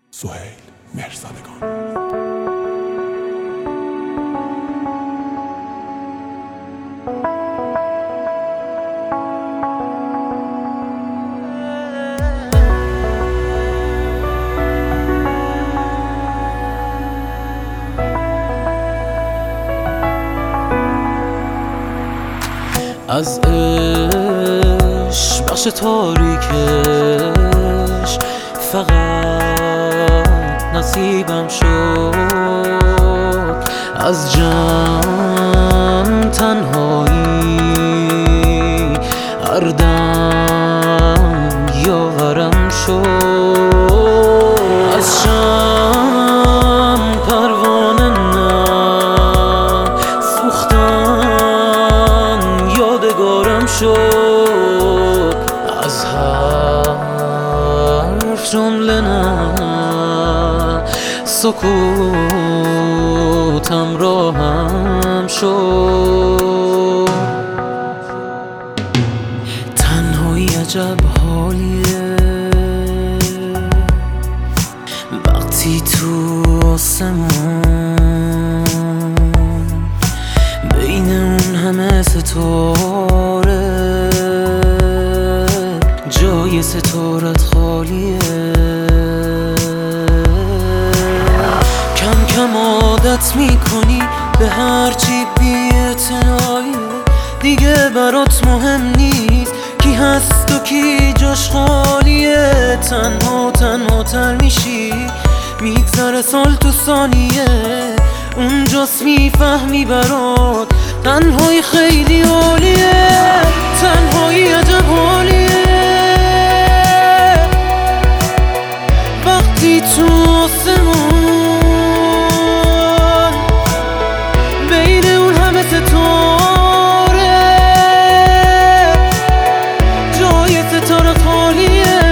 سهیل مهرزادگان. از عشق بخش تاریکش فقط نصیبم شد، از جمع تنهایی هر دم یاورم شد، از شم پروانه سوختن یادگارم شد، از حرف جمله نه سکوتم راهم شد. تنهایی عجب حالیه وقتی تو آسمون بین اون همه ستاره جای ستارت خالیه. کم کم عادت میکنی به هرچی بی‌اعتنایی، دیگه برات مهم نیست کی هست و کی جاش خالیه. تنها تر میشی، میگذره سال تو ثانیه، اونجاست میفهمی برات تنهایی خیلی عالیه. تنهایی عجب حالیه وقتی تو آسمون بین اون همه ستاره جای ستاره خالیه.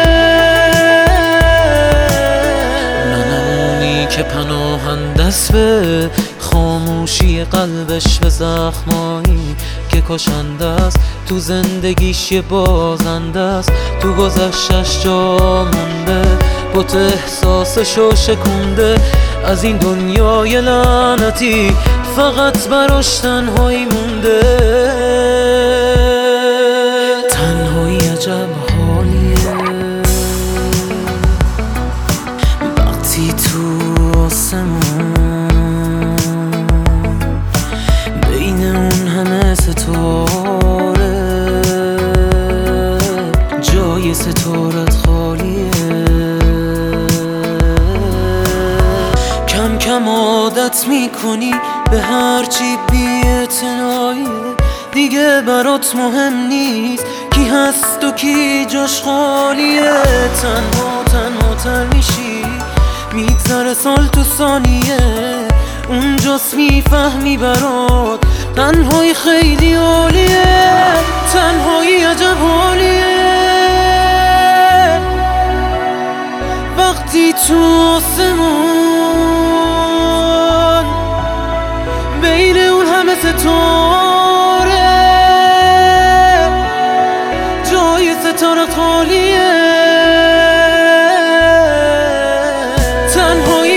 ننمونی که پناهنده است به خاموشی قلبش، به زخمایی که کشنده است تو زندگیش یه بازنده است، تو گذشتش جا مونده بوت احساسشو شکونده. از این دنیای لعنتی فقط براش تنهایی مونده. تنهایی عجب حالیه وقتی تو آسمون بین اون همه ستاره جای ستارت خالیه. کم کم عادت میکنی به هرچی بی‌اعتنایی، دیگه برات مهم نیست کی هست و کی جاش خالیه. تنها تر میشی، میگذره سال تو ثانیه، اونجاست میفهمی برات تنهایی خیلی عالیه. تنهایی عجب حالیه وقتی تو آسمون بین اون همه ستاره جای ستاره خالیه. تنهایی